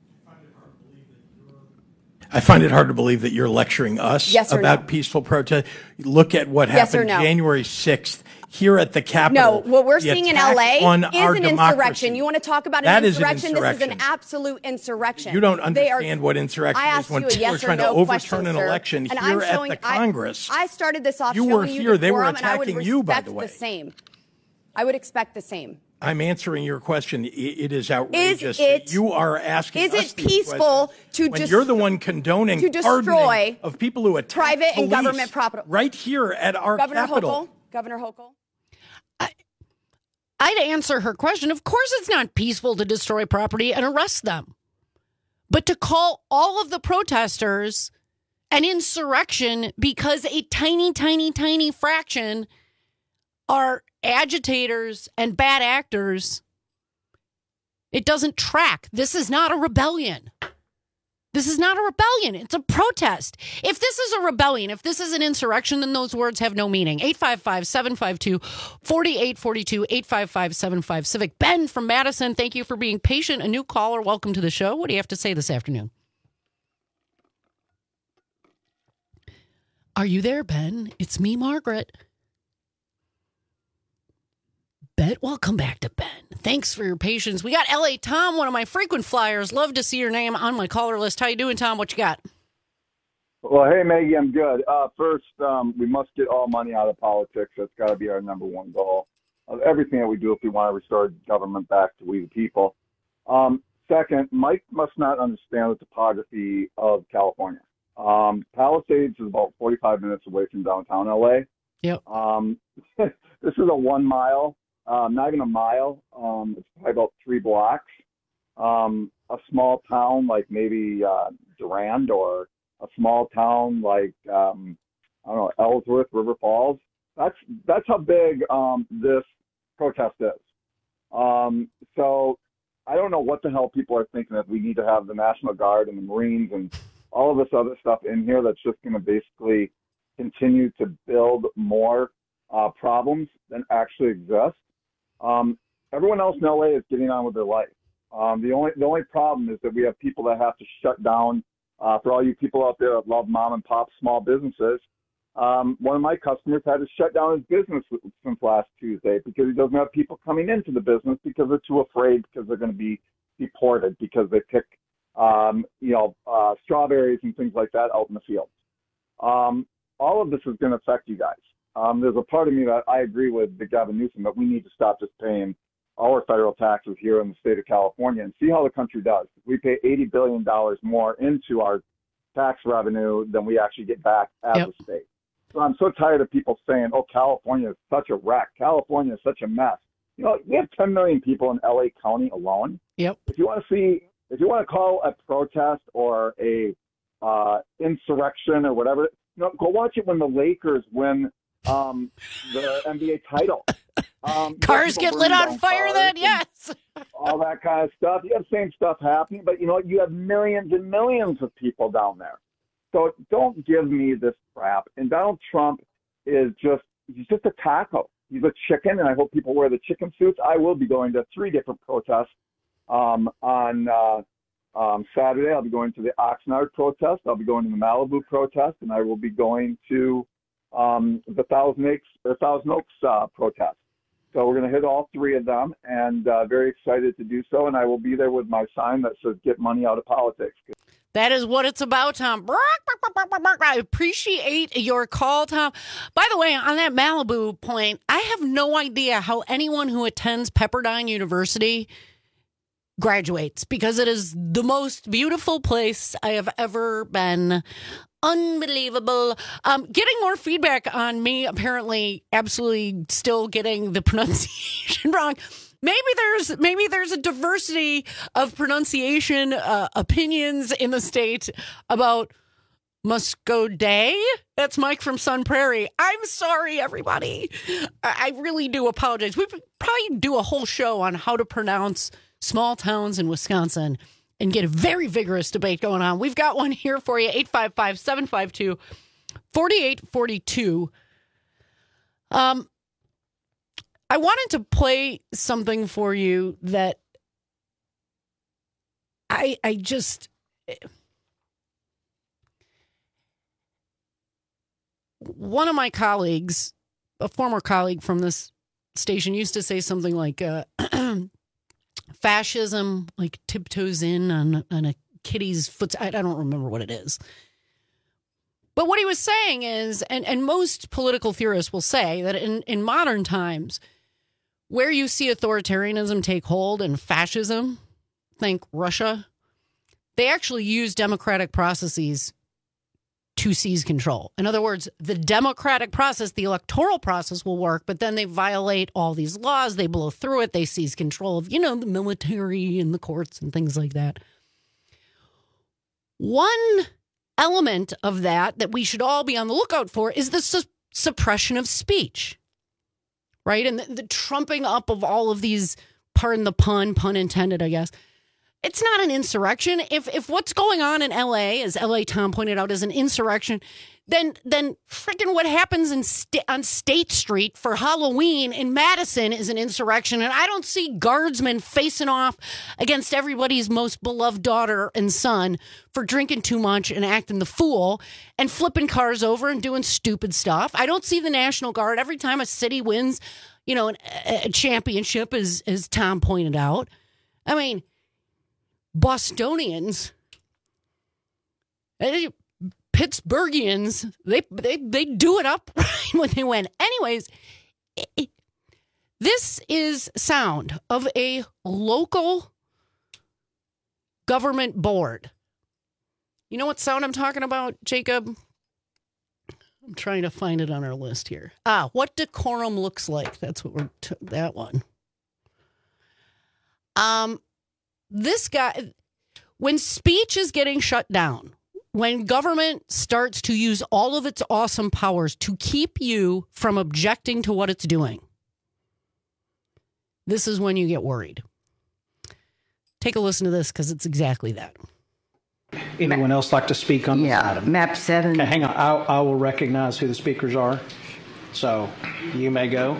I find it hard to believe that you're lecturing us about peaceful protest. Look at what happened January 6th here at the Capitol. No, what we're seeing in LA is an insurrection. You want to talk about an insurrection? This is an absolute insurrection. You don't understand what insurrection is when people are trying to overturn an election here at the Congress. I started this off you showing were you here. the They were forum, and I would attacking you, by expect the way. the same. I would expect the same. I'm answering your question. It is outrageous that you are asking us Is it peaceful to when you're the one condoning to destroy of people who attack private and police government property right here at our Capitol? Governor Hochul? I'd answer her question. Of course it's not peaceful to destroy property and arrest them. But to call all of the protesters an insurrection because a tiny, tiny, tiny fraction are agitators and bad actors, it doesn't track. This is not a rebellion. This is not a rebellion. It's a protest. If this is a rebellion, if this is an insurrection, then those words have no meaning. 855-752-4842, 855-75-CIVIC. Ben from Madison, thank you for being patient. A new caller, welcome to the show. What do you have to say this afternoon? Are you there, Ben? It's me, Margaret. Ben, welcome back to Ben. Thanks for your patience. We got L.A. Tom, one of my frequent flyers. Love to see your name on my caller list. How you doing, Tom? What you got? Well, hey, Maggie, I'm good. First, we must get all money out of politics. That's got to be our number one goal of everything that we do if we want to restore government back to we the people. Second, Mike must not understand the topography of California. Palisades is about 45 minutes away from downtown L.A. Yep. This is a 1 mile. Not even a mile. It's probably about 3 blocks. A small town like maybe Durand, or a small town like I don't know, Ellsworth, River Falls. That's how big this protest is. So I don't know what the hell people are thinking that we need to have the National Guard and the Marines and all of this other stuff in here that's just going to basically continue to build more problems than actually exist. Everyone else in LA is getting on with their life. The only problem is that we have people that have to shut down. For all you people out there that love mom and pop small businesses, one of my customers had to shut down his business since last Tuesday because he doesn't have people coming into the business because they're too afraid because they're going to be deported because they pick, strawberries and things like that out in the fields. All of this is going to affect you guys. There's a part of me that I agree with the Gavin Newsom that we need to stop just paying our federal taxes here in the state of California and see how the country does. We pay $80 billion more into our tax revenue than we actually get back as a state. So I'm so tired of people saying, oh, California is such a wreck. California is such a mess. You know, we have 10 million people in LA County alone. Yep. If you want to call a protest or a insurrection or whatever, go watch it when the Lakers win the NBA title. Cars get lit on fire then, yes. All that kind of stuff. You have the same stuff happening, but you have millions and millions of people down there. So don't give me this crap. And Donald Trump he's just a taco. He's a chicken, and I hope people wear the chicken suits. I will be going to 3 different protests on Saturday. I'll be going to the Oxnard protest. I'll be going to the Malibu protest, and I will be going to the Thousand Oaks protest. So we're going to hit all 3 of them, and very excited to do so. And I will be there with my sign that says "Get money out of politics." That is what it's about, Tom. I appreciate your call, Tom. By the way, on that Malibu point, I have no idea how anyone who attends Pepperdine University graduates, because it is the most beautiful place I have ever been. Unbelievable. Getting more feedback on me, apparently absolutely still getting the pronunciation wrong. Maybe there's a diversity of pronunciation opinions in the state about Muscoday. That's Mike from Sun Prairie. I'm sorry, everybody. I really do apologize. We probably do a whole show on how to pronounce small towns in Wisconsin and get a very vigorous debate going on. We've got one here for you, 855-752-4842. I wanted to play something for you that I just... One of my colleagues, a former colleague from this station, used to say something like fascism like tiptoes in on a kitty's foot. I don't remember what it is. But what he was saying is, and most political theorists will say that in modern times, where you see authoritarianism take hold and fascism, think Russia, they actually use democratic processes to seize control. In other words, the democratic process, the electoral process will work, but then they violate all these laws. They blow through it. They seize control of, the military and the courts and things like that. One element of that we should all be on the lookout for is the suppression of speech, right? And the trumping up of all of these, pardon the pun intended, I guess. It's not an insurrection. If what's going on in L.A., as L.A. Tom pointed out, is an insurrection, then freaking what happens on State Street for Halloween in Madison is an insurrection. And I don't see guardsmen facing off against everybody's most beloved daughter and son for drinking too much and acting the fool and flipping cars over and doing stupid stuff. I don't see the National Guard every time a city wins, a championship, as Tom pointed out. I mean, Bostonians, Pittsburghians, they do it up right when they win. Anyways, this is sound of a local government board. You know what sound I'm talking about, Jacob? I'm trying to find it on our list here. What decorum looks like. That's what that one. This guy, when speech is getting shut down, when government starts to use all of its awesome powers to keep you from objecting to what it's doing, this is when you get worried. Take a listen to this because it's exactly that. Anyone else like to speak on this item? Map 7. Okay, hang on. I will recognize who the speakers are. So you may go.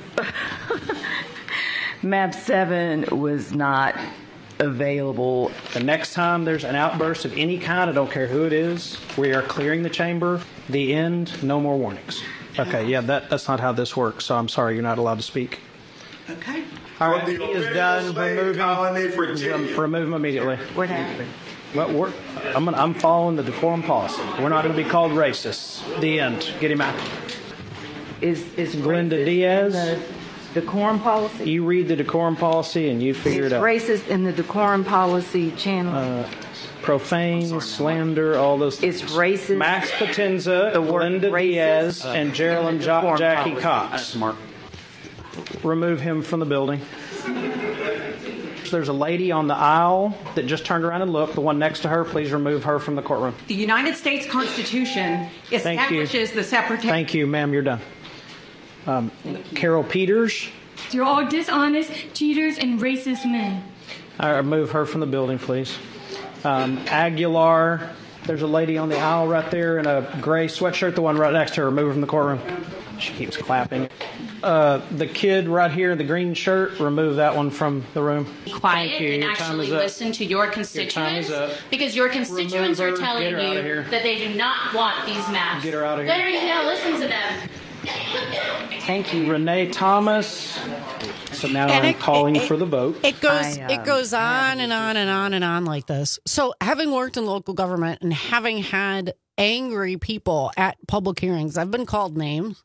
Map 7 was not available. The next time there's an outburst of any kind, I don't care who it is, we are clearing the chamber. The end, no more warnings. Okay, yeah, that's not how this works, so I'm sorry, you're not allowed to speak. Okay. All right, he is done. Remove him immediately. What happened? Well, I'm following the decorum policy. We're not going to be called racists. The end. Get him out. Is Glenda Diaz? The decorum policy? You read the decorum policy and you figure it out. Racist in the decorum policy channel. Profane, slander, all those things. It's racist. Max Potenza, Glenda Diaz, and Geraldine Jackie Cox. Mark. Remove him from the building. There's a lady on the aisle that just turned around and looked. The one next to her, please remove her from the courtroom. The United States Constitution establishes the separate... Thank you, ma'am. You're done. Carol Peters. You're all dishonest, cheaters, and racist men. All right, remove her from the building, please. Aguilar. There's a lady on the aisle right there in a gray sweatshirt. The one right next to her, remove her from the courtroom. She keeps clapping. The kid right here in the green shirt, remove that one from the room. Be quiet and actually listen to your constituents, because your constituents are telling you that they do not want these maps. Get her out of here. Better you now listen to them. Thank you. Renee Thomas. So now I'm calling for the vote. It goes on and on and on and on like this. So having worked in local government and having had angry people at public hearings, I've been called names.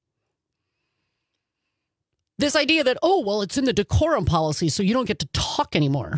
This idea that, it's in the decorum policy, so you don't get to talk anymore.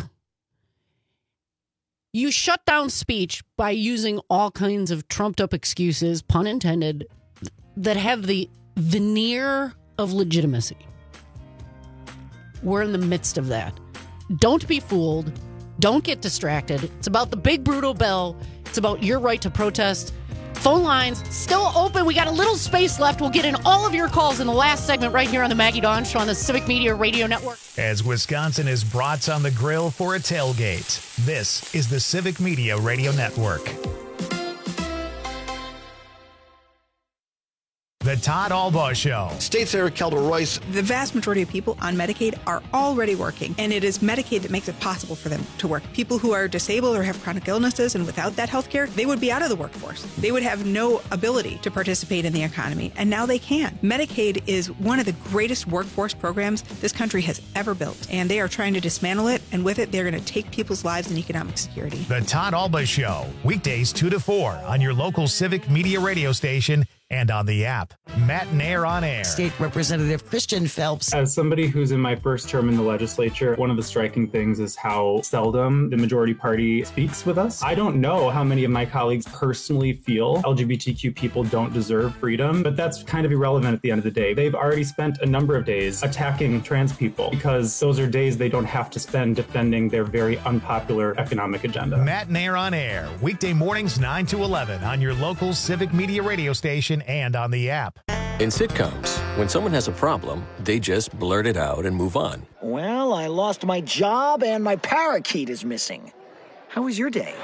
You shut down speech by using all kinds of trumped up excuses, pun intended, that have the veneer of legitimacy. We're in the midst of that. Don't be fooled. Don't get distracted. It's about the big brutal bill. It's about your right to protest. Phone lines still open. We got a little space left. We'll get in all of your calls in the last segment right here on the Maggie Dawn Show on the Civic Media Radio Network. As Wisconsin is brats on the grill for a tailgate, this is the Civic Media Radio Network. The Todd Albaugh Show. State Senator Kelda Royce. The vast majority of people on Medicaid are already working, and it is Medicaid that makes it possible for them to work. People who are disabled or have chronic illnesses and without that health care, they would be out of the workforce. They would have no ability to participate in the economy, and now they can. Medicaid is one of the greatest workforce programs this country has ever built, and they are trying to dismantle it, and with it, they're going to take people's lives and economic security. The Todd Albaugh Show, weekdays 2 to 4 on your local Civic Media radio station and on the app. Matt Nair on air. State Representative Christian Phelps. As somebody who's in my first term in the legislature, one of the striking things is how seldom the majority party speaks with us. I don't know how many of my colleagues personally feel LGBTQ people don't deserve freedom, but that's kind of irrelevant at the end of the day. They've already spent a number of days attacking trans people because those are days they don't have to spend defending their very unpopular economic agenda. Matt Nair on air, weekday mornings 9 to 11 on your local Civic Media radio station and on the app. In sitcoms, when someone has a problem, they just blurt it out and move on. Well, I lost my job and my parakeet is missing. How was your day?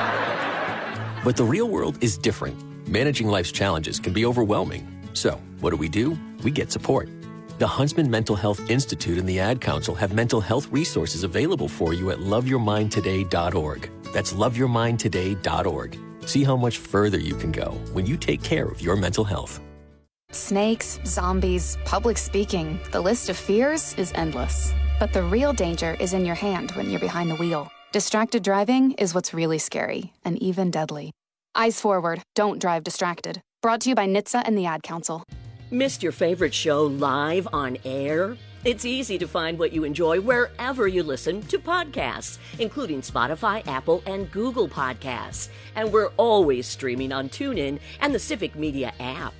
But the real world is different. Managing life's challenges can be overwhelming. So, what do? We get support. The Huntsman Mental Health Institute and the Ad Council have mental health resources available for you at loveyourmindtoday.org. That's loveyourmindtoday.org. See how much further you can go when you take care of your mental health. Snakes, zombies, public speaking. The list of fears is endless. But the real danger is in your hand when you're behind the wheel. Distracted driving is what's really scary and even deadly. Eyes forward. Don't drive distracted. Brought to you by NHTSA and the Ad Council. Missed your favorite show live on air? It's easy to find what you enjoy wherever you listen to podcasts, including Spotify, Apple, and Google Podcasts. And we're always streaming on TuneIn and the Civic Media app.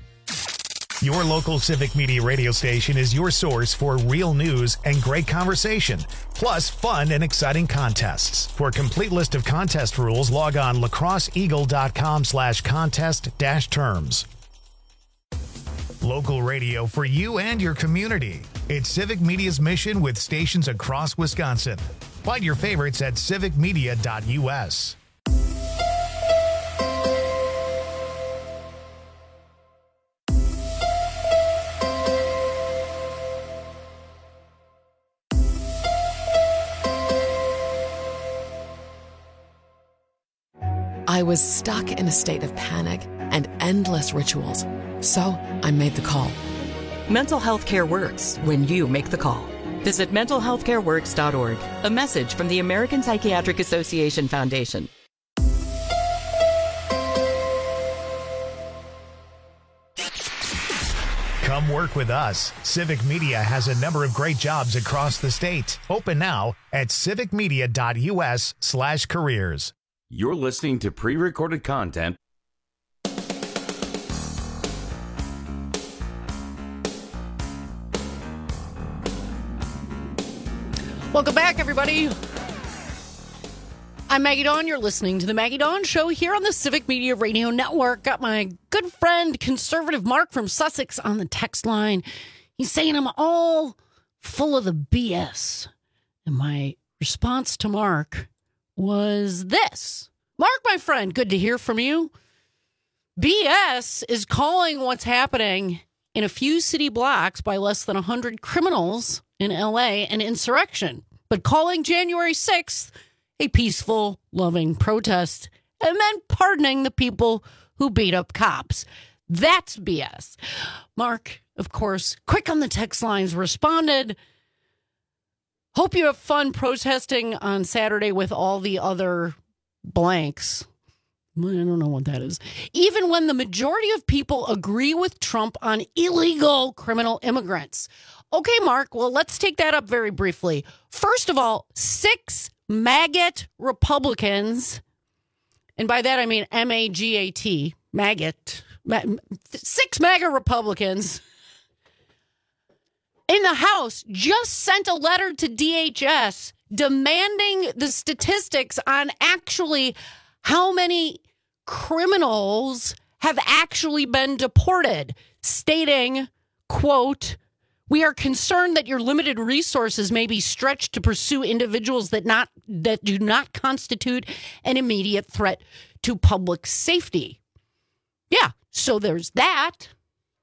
Your local Civic Media radio station is your source for real news and great conversation, plus fun and exciting contests. For a complete list of contest rules, log on lacrosseeagle.com/contest-terms. Local radio for you and your community. It's Civic Media's mission with stations across Wisconsin. Find your favorites at civicmedia.us. I was stuck in a state of panic and endless rituals. So I made the call. Mental health care works when you make the call. Visit mentalhealthcareworks.org. A message from the American Psychiatric Association Foundation. Come work with us. Civic Media has a number of great jobs across the state. Open now at civicmedia.us/careers. You're listening to pre-recorded content. Welcome back, everybody. I'm Maggie Dawn. You're listening to The Maggie Dawn Show here on the Civic Media Radio Network. Got my good friend, conservative Mark from Sussex on the text line. He's saying I'm all full of the BS. And my response to Mark was this. Mark, my friend, good to hear from you. BS is calling what's happening in a few city blocks by less than 100 criminals in LA an insurrection, but calling January 6th a peaceful, loving protest, and then pardoning the people who beat up cops. That's BS. Mark, of course, quick on the text lines, responded, hope you have fun protesting on Saturday with all the other blanks. I don't know what that is. Even when the majority of people agree with Trump on illegal criminal immigrants. Okay, Mark, well, let's take that up very briefly. First of all, 6 maggot Republicans, and by that I mean M-A-G-A-T, maggot, 6 MAGA Republicans in the House just sent a letter to DHS demanding the statistics on actually how many criminals have actually been deported, stating, quote, we are concerned that your limited resources may be stretched to pursue individuals that do not constitute an immediate threat to public safety. Yeah, so there's that.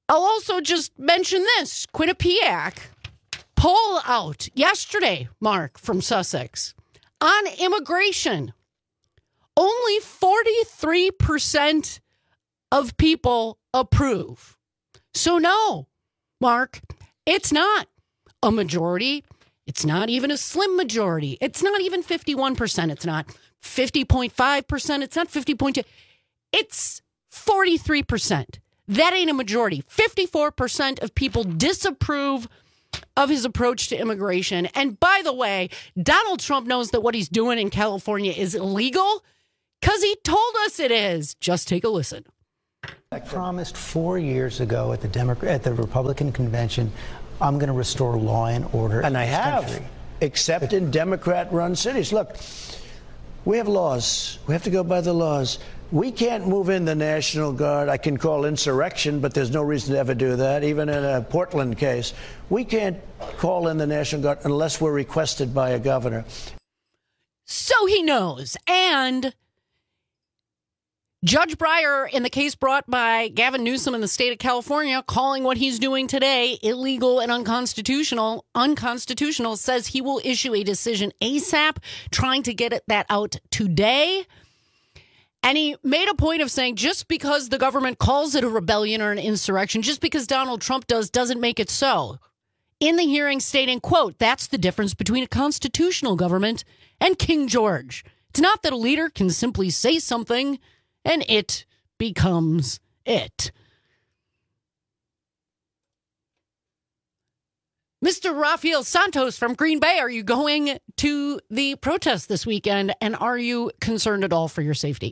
I'll also just mention this. Quinnipiac poll out yesterday, Mark, from Sussex, on immigration. Only 43% of people approve. So no, Mark, it's not a majority. It's not even a slim majority. It's not even 51%. It's not 50.5%. It's not 50.2%. It's 43%. That ain't a majority. 54% of people disapprove of his approach to immigration. And by the way, Donald Trump knows that what he's doing in California is illegal because he told us it is. Just take a listen. I promised 4 years ago at the Republican convention, I'm going to restore law and order. And I have, except in Democrat-run cities. Look, we have laws. We have to go by the laws. We can't move in the National Guard. I can call insurrection, but there's no reason to ever do that, even in a Portland case. We can't call in the National Guard unless we're requested by a governor. So he knows. And Judge Breyer, in the case brought by Gavin Newsom in the state of California, calling what he's doing today illegal and unconstitutional, says he will issue a decision ASAP, trying to get that out today. And he made a point of saying just because the government calls it a rebellion or an insurrection, just because Donald Trump doesn't make it so. In the hearing stating, quote, that's the difference between a constitutional government and King George. It's not that a leader can simply say something and it becomes it. Mr. Rafael Santos from Green Bay, are you going to the protest this weekend, and are you concerned at all for your safety?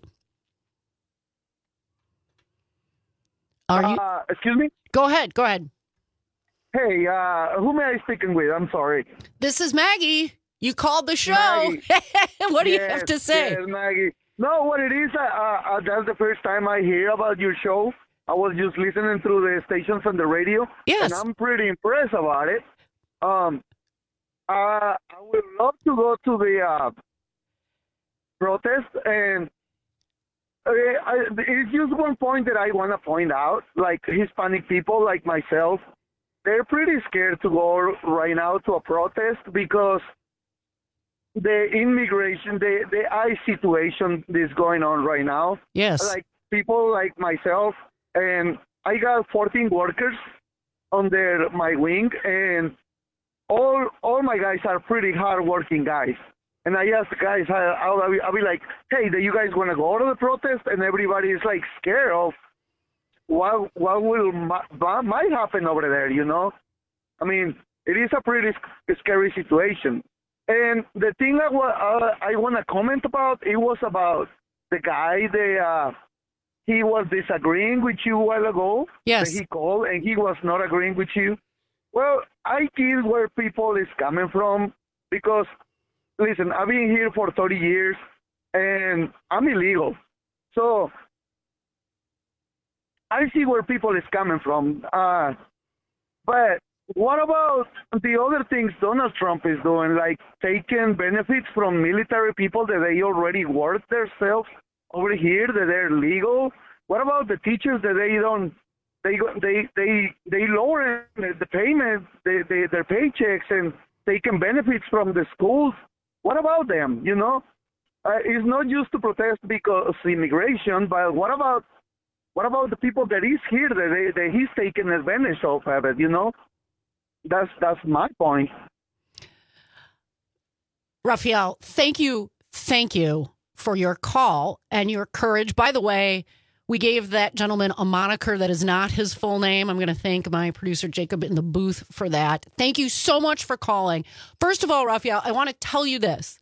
Are you? Excuse me? Go ahead. Hey, who am I speaking with? I'm sorry. This is Maggie. You called the show. What do you have to say? Yes, Maggie. No, what it is, that's the first time I hear about your show. I was just listening through the stations on the radio. Yes. And I'm pretty impressed about it. I would love to go to the protest, and it's just one point that I want to point out. Like Hispanic people like myself, they're pretty scared to go right now to a protest because the immigration, the ICE situation is going on right now. Yes. Like people like myself, and I got 14 workers under my wing, and all my guys are pretty hard-working guys. And I ask the guys, I'll be like, hey, do you guys want to go to the protest? And everybody is like scared of what might happen over there, you know? I mean, it is a pretty scary situation. And the thing I want to comment about, it was about the guy he was disagreeing with you a while ago. Yes. That he called, and he was not agreeing with you. Well, I get where people is coming from because, listen, I've been here for 30 years, and I'm illegal. So I see where people is coming from. But what about the other things Donald Trump is doing, like taking benefits from military people that they already work themselves over here, that they're legal? What about the teachers that they lower the payment, their paychecks, and taking benefits from the schools? What about them? You know, it's not just to protest because of immigration, but what about the people that is here that he's taking advantage of it? You know, that's my point. Rafael, thank you for your call and your courage. By the way, we gave that gentleman a moniker that is not his full name. I'm going to thank my producer, Jacob, in the booth for that. Thank you so much for calling. First of all, Rafael, I want to tell you this.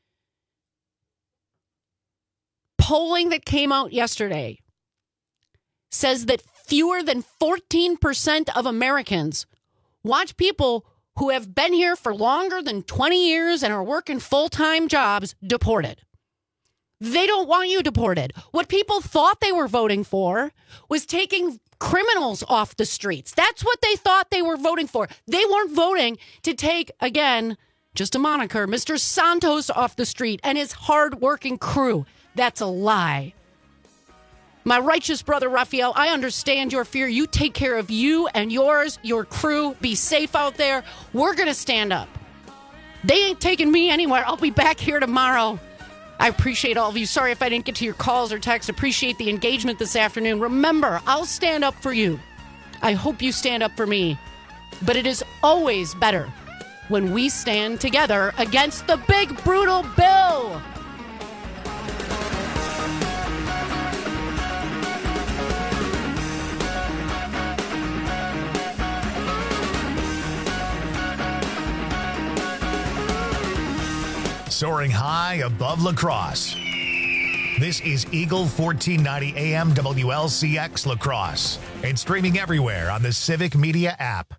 Polling that came out yesterday says that fewer than 14% of Americans want people who have been here for longer than 20 years and are working full-time jobs deported. They don't want you deported. What people thought they were voting for was taking criminals off the streets. That's what they thought they were voting for. They weren't voting to take, again, just a moniker, Mr. Santos off the street and his hard-working crew. That's a lie. My righteous brother, Raphael, I understand your fear. You take care of you and yours, your crew. Be safe out there. We're going to stand up. They ain't taking me anywhere. I'll be back here tomorrow. I appreciate all of you. Sorry if I didn't get to your calls or texts. Appreciate the engagement this afternoon. Remember, I'll stand up for you. I hope you stand up for me. But it is always better when we stand together against the big, brutal bill. Soaring high above La Crosse. This is Eagle 1490 AM WLCX La Crosse and streaming everywhere on the Civic Media app.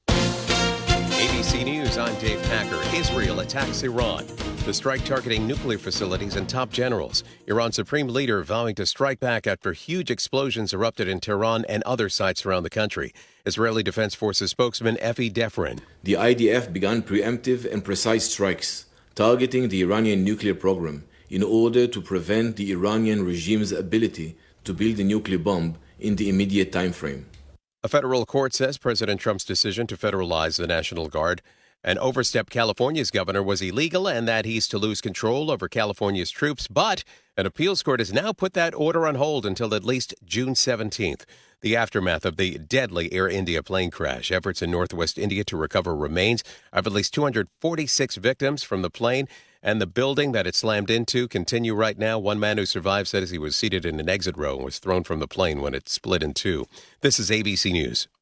ABC News, I'm Dave Packer. Israel attacks Iran. The strike targeting nuclear facilities and top generals. Iran's supreme leader vowing to strike back after huge explosions erupted in Tehran and other sites around the country. Israeli Defense Forces spokesman Efi Defrin. The IDF began preemptive and precise strikes targeting the Iranian nuclear program in order to prevent the Iranian regime's ability to build a nuclear bomb in the immediate time frame. A federal court says President Trump's decision to federalize the National Guard and overstep California's governor was illegal and that he's to lose control over California's troops. But an appeals court has now put that order on hold until at least June 17th. The aftermath of the deadly Air India plane crash. Efforts in northwest India to recover remains of at least 246 victims from the plane and the building that it slammed into continue right now. One man who survived says he was seated in an exit row and was thrown from the plane when it split in two. This is ABC News.